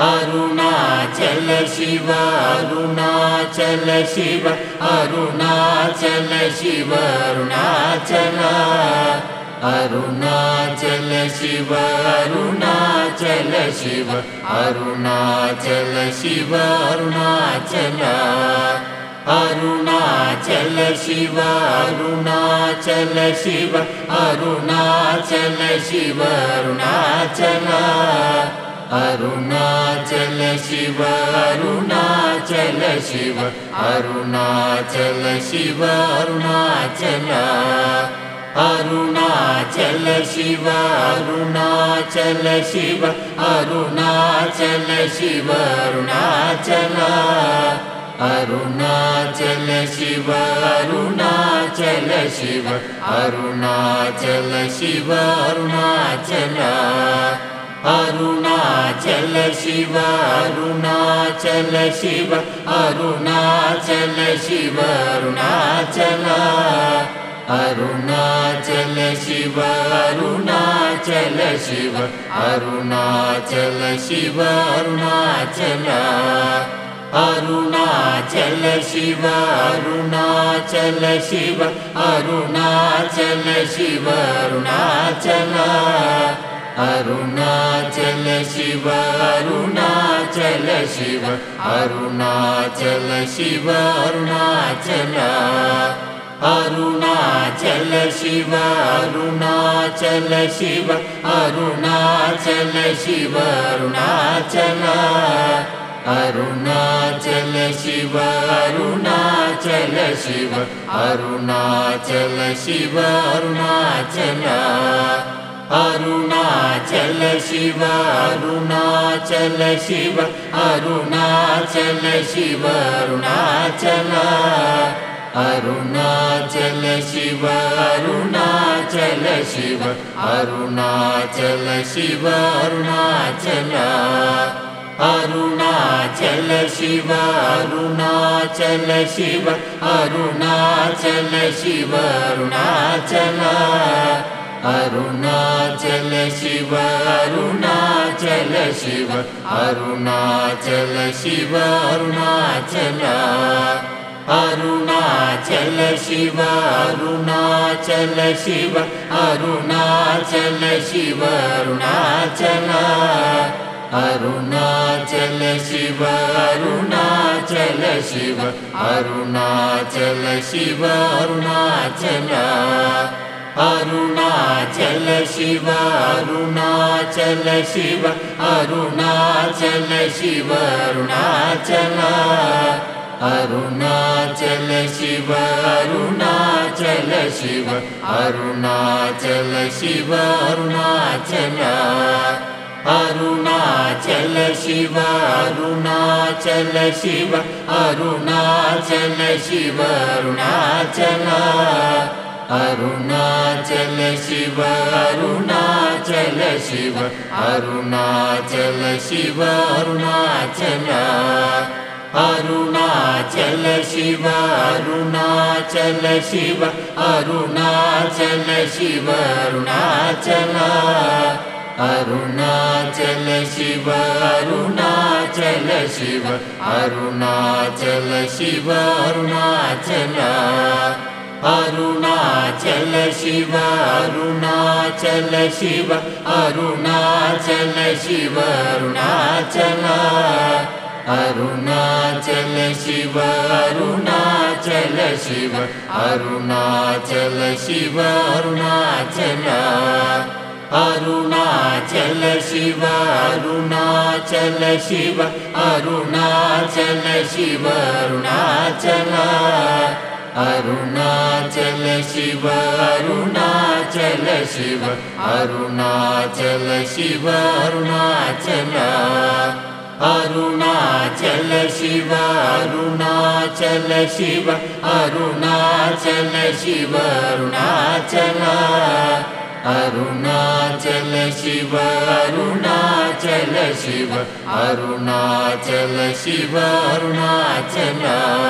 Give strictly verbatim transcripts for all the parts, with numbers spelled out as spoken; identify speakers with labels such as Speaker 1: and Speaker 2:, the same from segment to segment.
Speaker 1: Arunachal Shiva Arunachal Shiva Arunachal Shiva Arunachal Arunachal Shiva Arunachal Shiva Arunachal Shiva Arunachal Arunachal Shiva Arunachal Shiva Arunachal Shiva Arunachal Arunachal Shiva Arunachal Shiva Arunachal Shiva Arunachal Arunachal Shiva Arunachal Shiva Arunachal Shiva Arunachal Arunachal Shiva Arunachal Shiva Arunachal Shiva Arunachal Arunachal Shiva Arunachal Shiva Arunachal Shiva Arunachal Arunachal Shiva Arunachal Shiva Arunachal Shiva Arunachal Arunachal Shiva Arunachal Shiva Arunachal Shiva Arunachal Arunachal Shiva Arunachal Shiva Arunachal Shiva Arunachal Arunachal Shiva Arunachal Shiva Arunachal Shiva Arunachal Arunachal Shiva Arunachal Shiva Arunachal Shiva Arunachal Arunachal Shiva Arunachal Shiva Arunachal Shiva Arunachal Arunachal Shiva Arunachal Shiva Arunachal Shiva Arunachal Arunachal Shiva Arunachal Shiva Arunachal Shiva Arunachal Arunachal Shiva Arunachal Shiva Arunachal Shiva Arunachal Arunachal Shiva Arunachal Shiva Arunachal Shiva Arunachal Arunachal Shiva Arunachal Shiva Arunachal Shiva Arunachal Arunachal Shiva Arunachal Shiva Arunachal Shiva Arunachal Arunachal Shiva Arunachal Shiva Arunachal Shiva Arunachal Arunachal Shiva Arunachal Shiva Arunachal Shiva Arunachal Arunachal Shiva Arunachal Shiva Arunachal Shiva Arunachal Arunachal Shiva Arunachal Shiva Arunachal Shiva Arunachal Arunachal Shiva Arunachal Shiva Arunachal Shiva Arunachal Arunachal Shiva Arunachal Shiva Arunachal Shiva Arunachal Arunachal Shiva Arunachal Shiva Arunachal Shiva Arunachal Arunachal Shiva Arunachal Shiva Arunachal Shiva Arunachal Arunachal Shiva Arunachal Shiva Arunachal Shiva Arunachal Arunachal Shiva Arunachal Shiva Arunachal Shiva Arunachal Arunachal Shiva Arunachal Shiva Arunachal Shiva Arunachal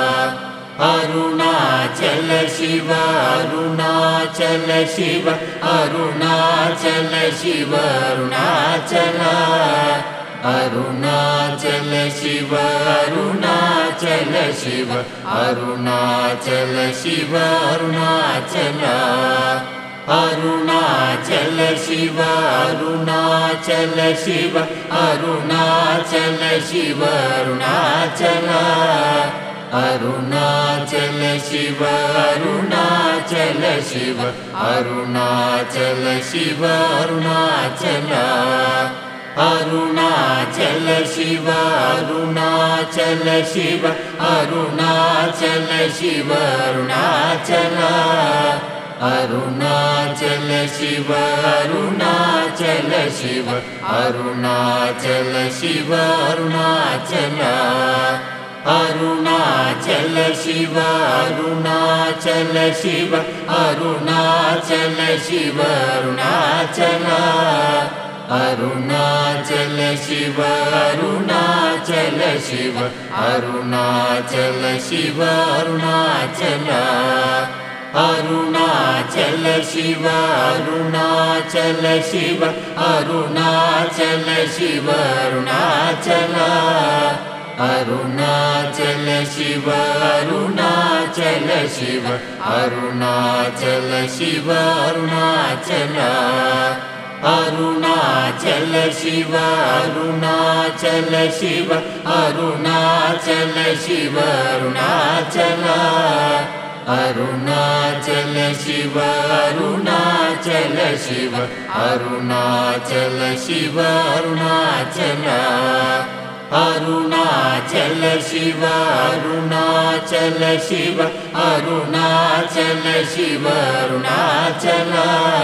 Speaker 1: Arunachal Shiva Arunachal Shiva Arunachal Shiva Arunachal Arunachal Shiva Arunachal Shiva Arunachal Shiva Arunachal Arunachal Shiva Arunachal Shiva Arunachal Shiva Arunachal Arunachal Shiva Arunachal Shiva Arunachal Shiva Arunachal Arunachal Shiva Arunachal Shiva Arunachal Shiva Arunachal Arunachal Shiva Arunachal Shiva Arunachal Shiva Arunachal Arunachal Shiva Arunachal Shiva Arunachal Shiva Arunachal Arunachal Shiva Arunachal Shiva Arunachal Shiva Arunachal Arunachal Shiva Arunachal Shiva Arunachal Shiva Arunachal Arunachal Shiva Arunachal Shiva Arunachal Shiva Arunachal Arunachal Shiva Arunachal Shiva Arunachal Shiva Arunachal Arunachal Shiva Arunachal Shiva Arunachal Shiva Arunachal Arunachal Shiva Arunachal Shiva Arunachal Shiva Arunachal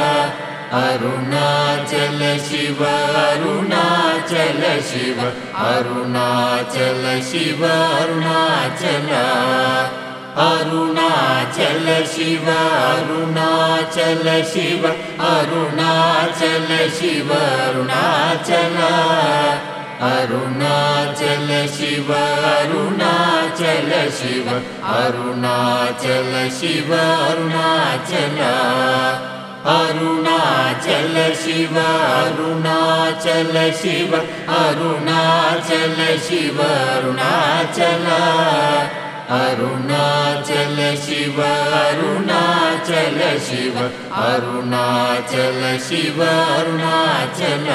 Speaker 1: Arunachal Shiva Arunachal Shiva Arunachal Shiva Arunachal Arunachal Shiva Arunachal Shiva Arunachal Shiva Arunachal Arunachal Shiva Arunachal Shiva Arunachal Shiva Arunachal Arunachal Shiva Arunachal Shiva Arunachal Shiva Arunachal Arunachal Shiva Arunachal Shiva Arunachal Shiva Arunachal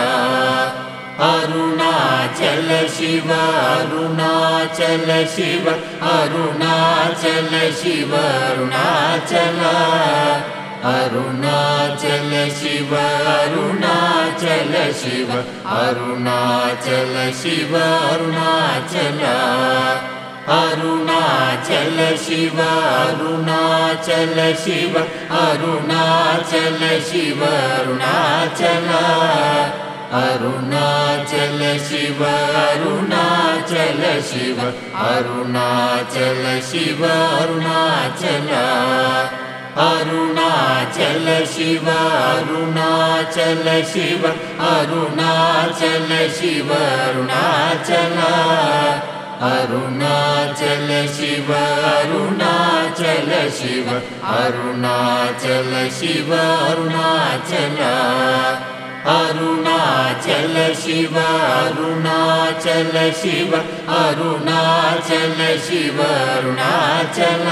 Speaker 1: Arunachal Shiva Arunachal Shiva Arunachal Shiva Arunachal Arunachal Shiva Arunachal Shiva Arunachal Shiva Arunachal Arunachal Shiva Arunachal Shiva Arunachal Shiva Arunachal Arunachal Shiva Arunachal Shiva Arunachal Shiva Arunachal Arunachal Shiva Arunachal Shiva Arunachal Shiva Arunachal Arunachal Shiva Arunachal Shiva Arunachal Shiva Arunachal Arunachal Shiva Arunachal Shiva Arunachal Shiva Arunachal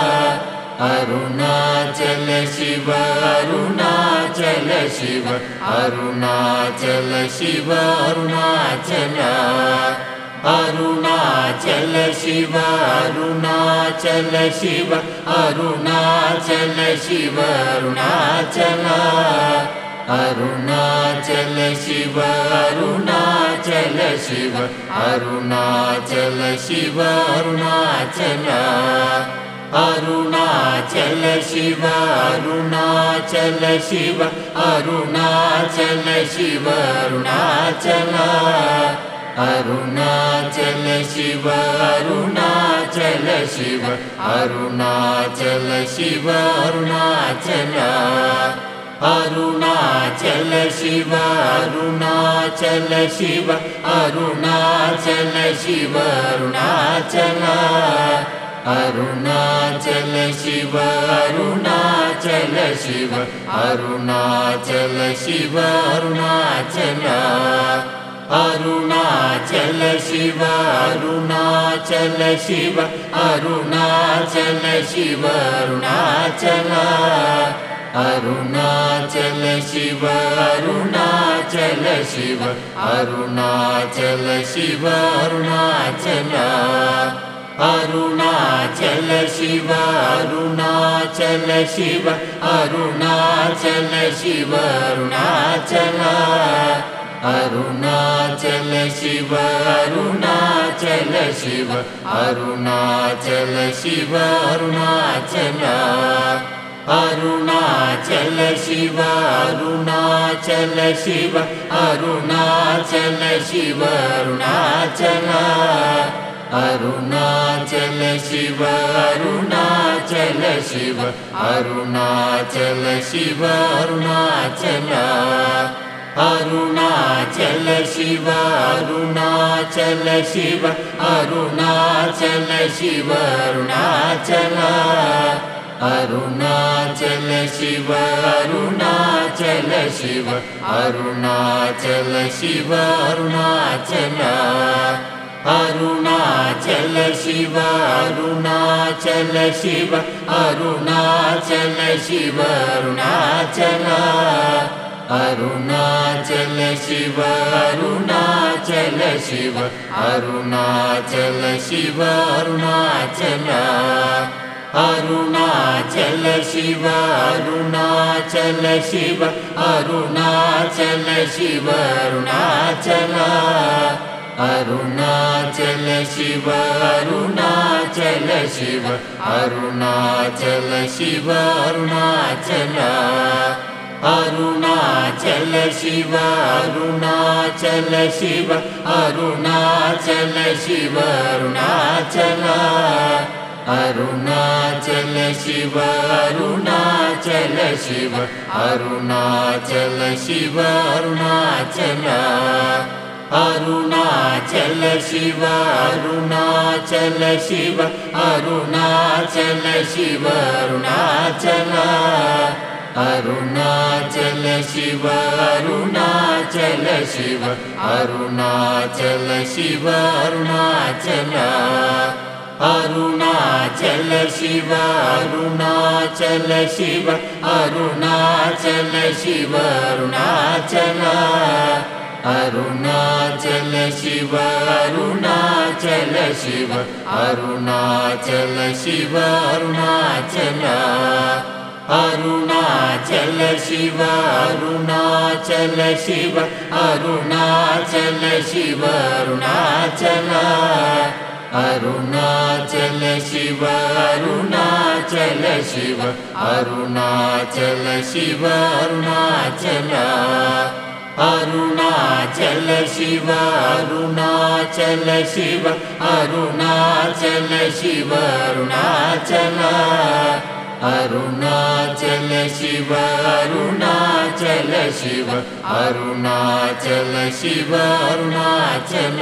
Speaker 1: Arunachal Shiva Arunachal Shiva Arunachal Shiva Arunachal Arunachal Shiva Arunachal Shiva Arunachal Shiva Arunachal Arunachal Shiva Arunachal Shiva Arunachal Shiva Arunachal Arunachal Shiva Arunachal Shiva Arunachal Shiva Arunachal Arunachal Shiva Arunachal Shiva Arunachal Shiva Arunachal Arunachal Shiva Arunachal Shiva Arunachal Shiva Arunachal Arunachal Shiva Arunachal Shiva Arunachal Shiva Arunachal Arunachal Shiva Arunachal Shiva Arunachal Shiva Arunachal Arunachal Shiva Arunachal Shiva Arunachal Shiva Arunachal Arunachal Shiva Arunachal Shiva Arunachal Shiva Arunachal Arunachal Shiva Arunachal Shiva Arunachal Shiva Arunachal Arunachal Shiva Arunachal Shiva Arunachal Shiva Arunachal Arunachal Shiva Arunachal Shiva Arunachal Shiva Arunachal Arunachal Shiva Arunachal Shiva Arunachal Shiva Arunachal Arunachal Shiva Arunachal Shiva Arunachal Shiva Arunachal Arunachal Shiva Arunachal Shiva Arunachal Shiva Arunachal Arunachal Shiva Arunachal Shiva Arunachal Shiva Arunachal Arunachal Shiva Arunachal Shiva Arunachal Shiva Arunachal Arunachal Shiva Arunachal Shiva Arunachal Shiva Arunachal Arunachal Shiva Arunachal Shiva Arunachal Shiva Arunachal Arunachal Shiva Arunachal Shiva Arunachal Shiva Arunachal Arunachal Shiva Arunachal Shiva Arunachal Shiva Arunachal Arunachal Shiva Arunachal Shiva Arunachal Shiva Arunachal Arunachal Shiva Arunachal Shiva Arunachal Shiva Arunachal Arunachal Shiva Arunachal Shiva Arunachal Shiva Arunachal Arunachal Shiva Arunachal Shiva Arunachal Shiva Arunachal Arunachal Shiva Arunachal Shiva Arunachal Shiva Arunachal Arunachal Shiva Arunachal Shiva Arunachal Shiva Arunachal Arunachal Shiva Arunachal Shiva Arunachal Shiva Arunachal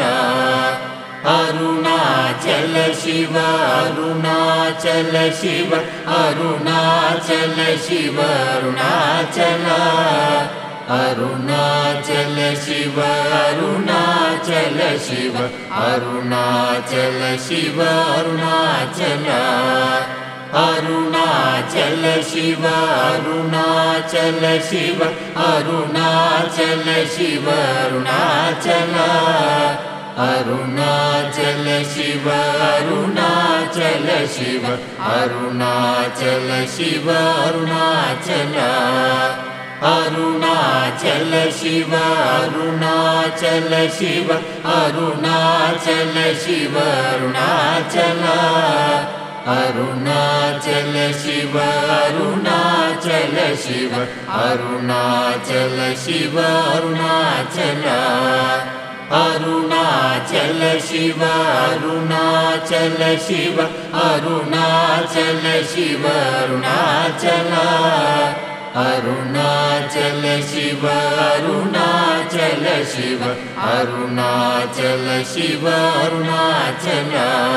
Speaker 1: Arunachal Shiva Arunachal Shiva Arunachal Shiva Arunachal Arunachal Shiva Arunachal Shiva Arunachal Shiva Arunachal Arunachal Shiva Arunachal Shiva Arunachal Shiva Arunachal Arunachal Shiva Arunachal Shiva Arunachal Shiva Arunachal Arunachal Shiva Arunachal Shiva Arunachal Shiva Arunachal Arunachal Shiva Arunachal Shiva Arunachal Shiva Arunachal Arunachal Shiva Arunachal Shiva Arunachal Shiva Arunachal Arunachal Shiva Arunachal Shiva Arunachal Shiva Arunachal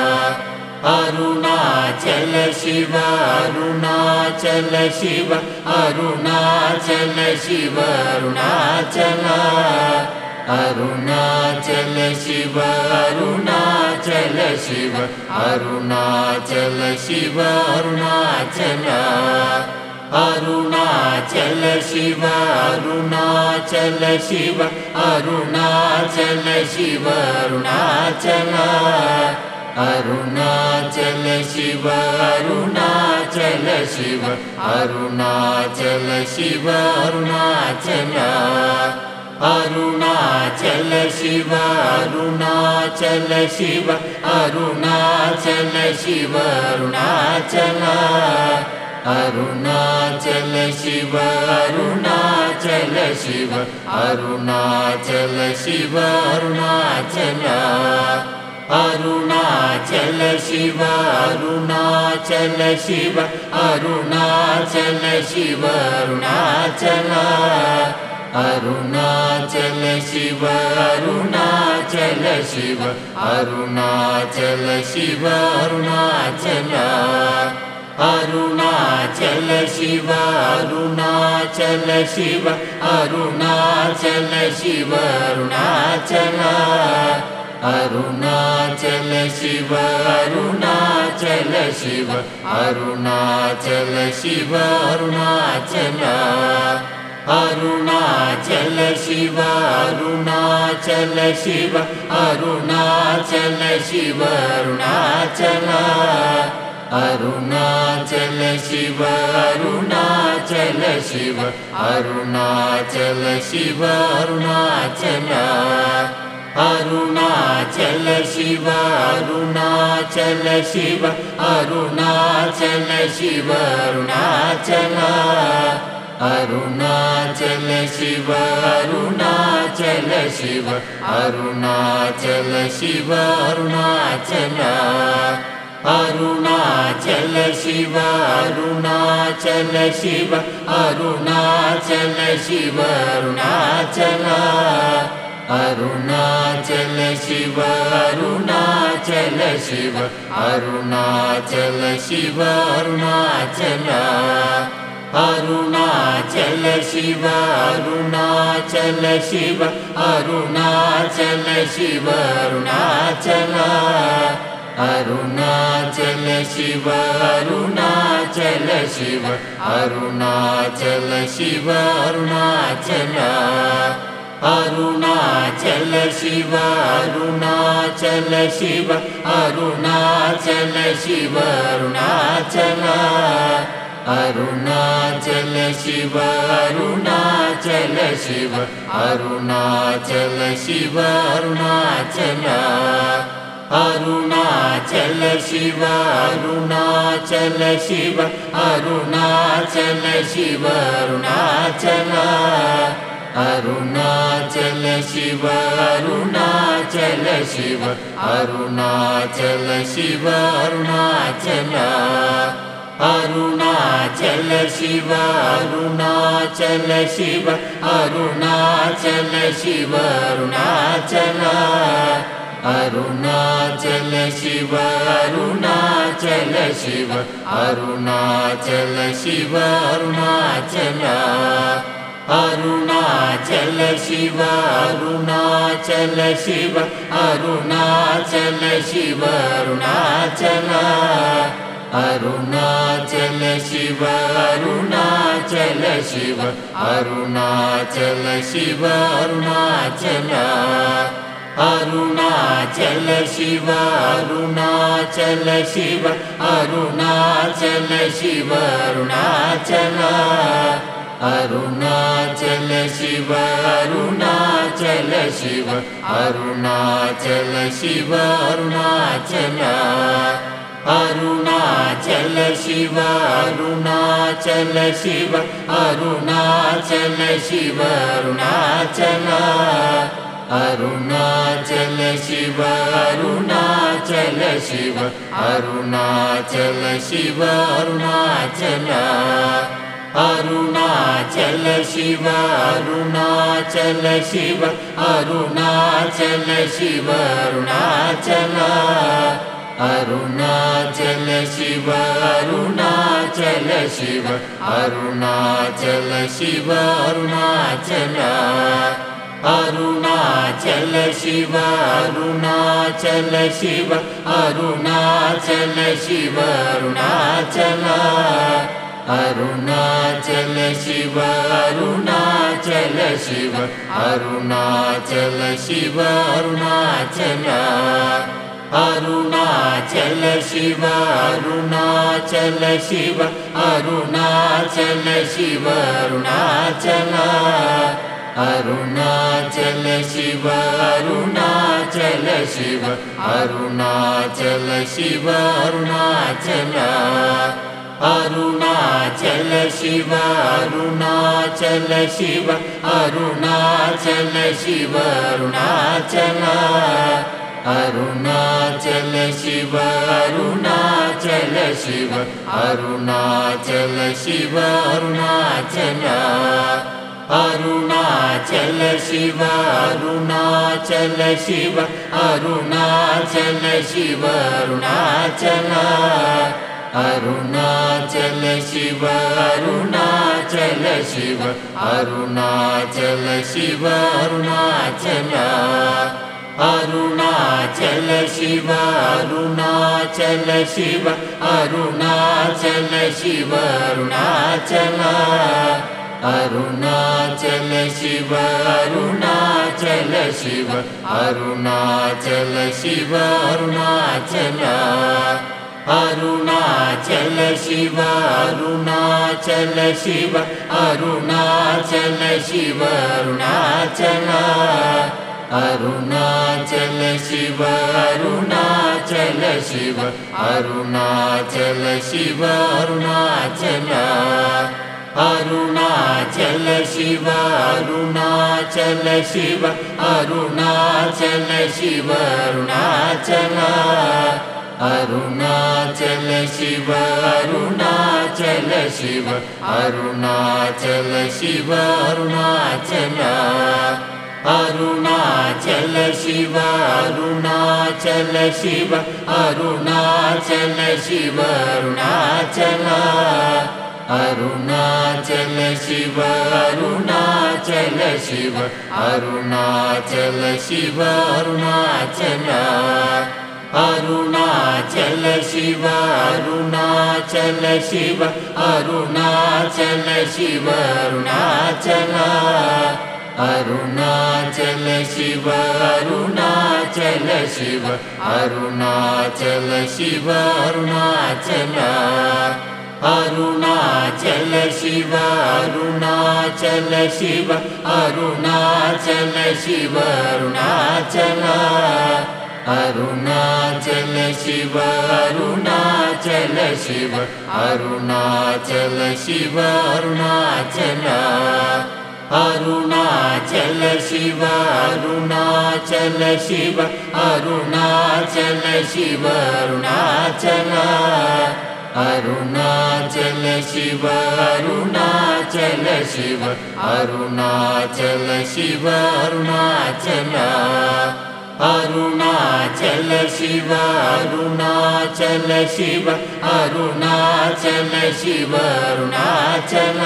Speaker 1: Arunachal Shiva Arunachal Shiva Arunachal Shiva Arunachal Arunachal Shiva Arunachal Shiva Arunachal Shiva Arunachal Arunachal Shiva Arunachal Shiva Arunachal Shiva Arunachal Arunachal Shiva Arunachal Shiva Arunachal Shiva Arunachal Arunachal Shiva Arunachal Shiva Arunachal Shiva Arunachal Arunachal Shiva Arunachal Shiva Arunachal Shiva Arunachal Arunachal Shiva Arunachal Shiva Arunachal Shiva Arunachal Arunachal Shiva Arunachal Shiva Arunachal Shiva Arunachal Arunachal Shiva Arunachal Shiva Arunachal Shiva Arunachal Arunachal Shiva Arunachal Shiva Arunachal Shiva Arunachal Arunachal Shiva Arunachal Shiva Arunachal Shiva Arunachal Arunachal Shiva Arunachal Shiva Arunachal Shiva Arunachal Arunachal Shiva Arunachal Shiva Arunachal Shiva Arunachal Arunachal Shiva Arunachal Shiva Arunachal Shiva Arunachal Arunachal Shiva Arunachal Shiva Arunachal Shiva Arunachal Arunachal Shiva Arunachal Shiva Arunachal Shiva Arunachal Arunachal Shiva Arunachal Shiva Arunachal Shiva Arunachal Arunachal Shiva Arunachal Shiva Arunachal Shiva Arunachal Arunachal Shiva Arunachal Shiva Arunachal Shiva Arunachal Arunachal Shiva Arunachal Shiva Arunachal Shiva Arunachal Arunachal Shiva Arunachal Shiva Arunachal Shiva Arunachal Arunachal Shiva Arunachal Shiva Arunachal Shiva Arunachal Arunachal Shiva Arunachal Shiva Arunachal Shiva Arunachal Arunachal Shiva Arunachal Shiva Arunachal Shiva Arunachal Arunachal Shiva Arunachal Shiva Arunachal Shiva Arunachal Arunachal Shiva Arunachal Shiva Arunachal Shiva Arunachal Arunachal Shiva Arunachal Shiva Arunachal Shiva Arunachal Arunachal Shiva Arunachal Shiva Arunachal Shiva Arunachal Arunachal Shiva Arunachal Shiva Arunachal Shiva Arunachal Arunachal Shiva Arunachal Shiva Arunachal Shiva Arunachal Arunachal Shiva Arunachal Shiva Arunachal Shiva Arunachal Arunachal Shiva Arunachal Shiva Arunachal Shiva Arunachal Arunachal Shiva Arunachal Shiva Arunachal Shiva Arunachal Arunachal Shiva Arunachal Shiva Arunachal Shiva Arunachal Arunachal Shiva Arunachal Shiva Arunachal Shiva Arunachal Arunachal Shiva Arunachal Shiva Arunachal Shiva Arunachal Arunachal Shiva Arunachal Shiva Arunachal Shiva Arunachal Arunachal Shiva Arunachal Shiva Arunachal Shiva Arunachal Arunachal Shiva Arunachal Shiva Arunachal Shiva Arunachal Arunachal Shiva Arunachal Shiva Arunachal Shiva Arunachal Arunachal Shiva Arunachal Shiva Arunachal Shiva Arunachal Arunachal Shiva Arunachal Shiva Arunachal Shiva Arunachal Arunachal Shiva Arunachal Shiva Arunachal Shiva Arunachal Arunachal Shiva Arunachal Shiva Arunachal Shiva Arunachal Arunachal Shiva Arunachal Shiva Arunachal Shiva Arunachal Arunachal Shiva Arunachal Shiva Arunachal Shiva Arunachal Arunachal Shiva Arunachal Shiva Arunachal Shiva Arunachal Arunachal Shiva Arunachal Shiva Arunachal Shiva Arunachal Arunachal Shiva Arunachal Shiva Arunachal Shiva Arunachal Arunachal Shiva Arunachal Shiva Arunachal Shiva Arunachal Arunachal Shiva Arunachal Shiva Arunachal Shiva Arunachal Arunachal Shiva Arunachal Shiva Arunachal Shiva Arunachal Arunachal Shiva Arunachal Shiva Arunachal Shiva Arunachal Arunachal Shiva Arunachal Shiva Arunachal Shiva Arunachal Arunachal Shiva Arunachal Shiva Arunachal Shiva Arunachal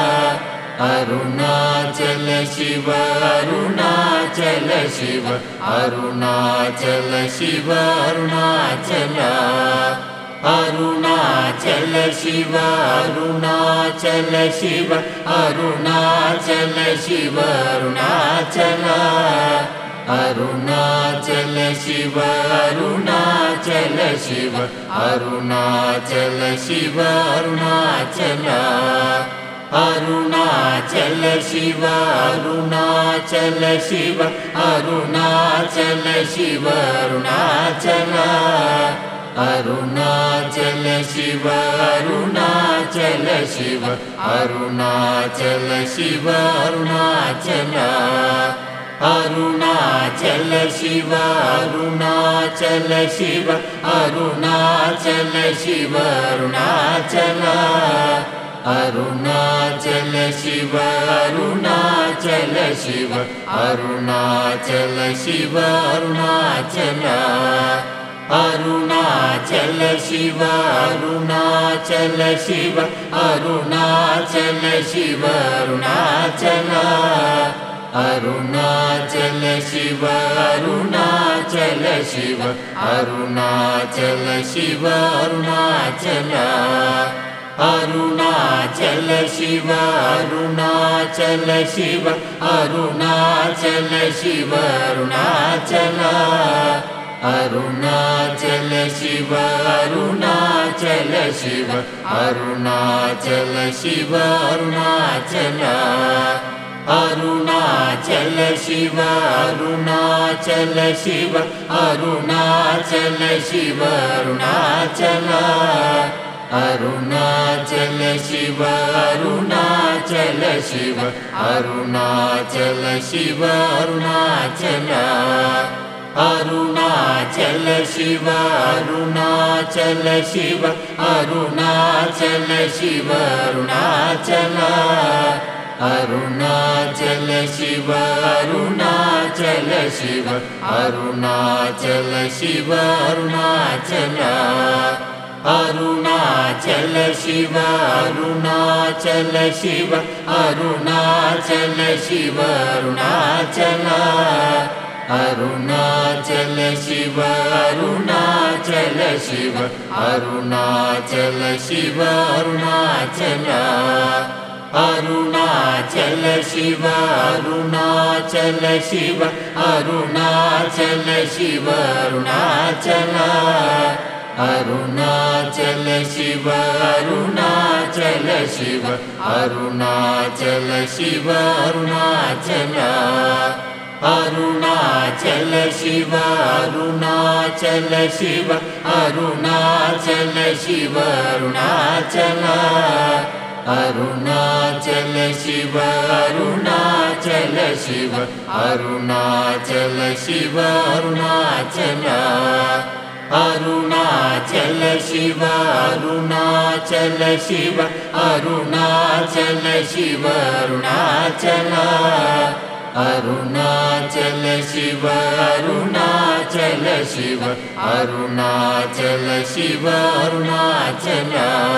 Speaker 1: Arunachal Shiva Arunachal Shiva Arunachal Shiva Arunachal Arunachal Shiva Arunachal Shiva Arunachal Shiva Arunachal Arunachal Shiva Arunachal Shiva Arunachal Shiva Arunachal Arunachal Shiva Arunachal Shiva Arunachal Shiva Arunachal Arunachal Shiva Arunachal Shiva Arunachal Shiva Arunachal Arunachal Shiva Arunachal Shiva Arunachal Shiva Arunachal Arunachal Shiva Arunachal Shiva Arunachal Shiva Arunachal Arunachal Shiva Arunachal Shiva Arunachal Shiva Arunachal Arunachal Shiva Arunachal Shiva Arunachal Shiva Arunachal Arunachal Shiva Arunachal Shiva Arunachal Shiva Arunachal Arunachal Shiva Arunachal Shiva Arunachal Shiva Arunachal Arunachal Shiva Arunachal Shiva Arunachal Shiva Arunachal Arunachal Shiva Arunachal Shiva Arunachal Shiva Arunachal Arunachal Shiva Arunachal Shiva Arunachal Shiva Arunachal Arunachal Shiva Arunachal Shiva Arunachal Shiva Arunachal Arunachal Shiva Arunachal Shiva Arunachal Shiva Arunachal Arunachal Shiva Arunachal Shiva Arunachal Shiva Arunachal Arunachal Shiva Arunachal Shiva Arunachal Shiva Arunachal Arunachal Shiva Arunachal Shiva Arunachal Shiva Arunachal Arunachal Shiva Arunachal Shiva Arunachal Shiva Arunachal Arunachal Shiva Arunachal Shiva Arunachal Shiva Arunachal Arunachal Shiva Arunachal Shiva Arunachal Shiva Arunachal Arunachal Shiva Arunachal Shiva Arunachal Shiva Arunachal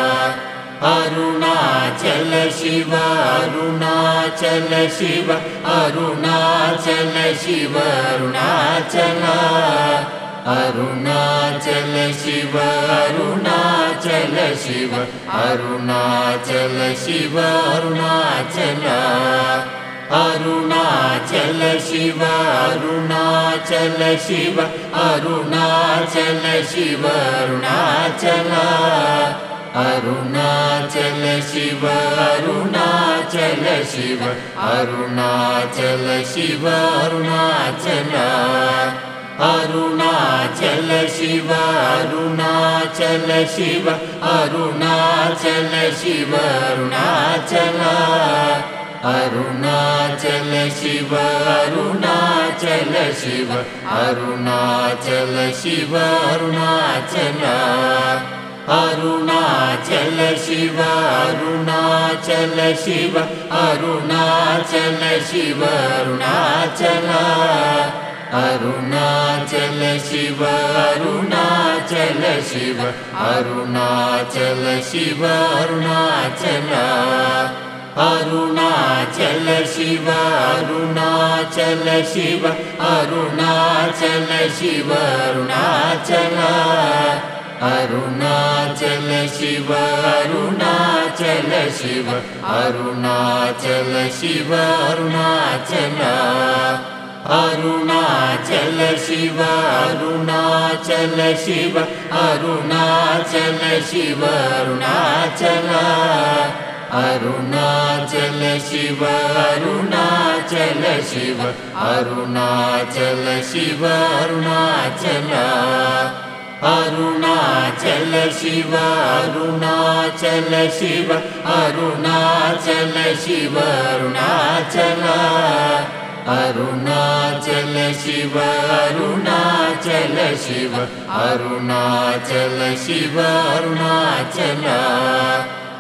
Speaker 1: Arunachal Shiva Arunachal Shiva Arunachal Shiva Arunachal Arunachal Shiva Arunachal Shiva Arunachal Shiva Arunachal Arunachal Shiva Arunachal Shiva Arunachal Shiva Arunachal Arunachal Shiva Arunachal Shiva Arunachal Shiva Arunachal Arunachal Shiva Arunachal Shiva Arunachal Shiva Arunachal Arunachal Shiva Arunachal Shiva Arunachal Shiva Arunachal Arunachal Shiva Arunachal Shiva Arunachal Shiva Arunachal Arunachal Shiva Arunachal Shiva Arunachal Shiva Arunachal Arunachal Shiva Arunachal Shiva Arunachal Shiva Arunachal Arunachal Shiva Arunachal Shiva Arunachal Shiva Arunachal Arunachal Shiva Arunachal Shiva Arunachal Shiva Arunachal Arunachal Shiva Arunachal Shiva Arunachal Shiva Arunachal Arunachal Shiva Arunachal Shiva Arunachal Shiva Arunachal Arunachal Shiva Arunachal Shiva Arunachal Shiva Arunachal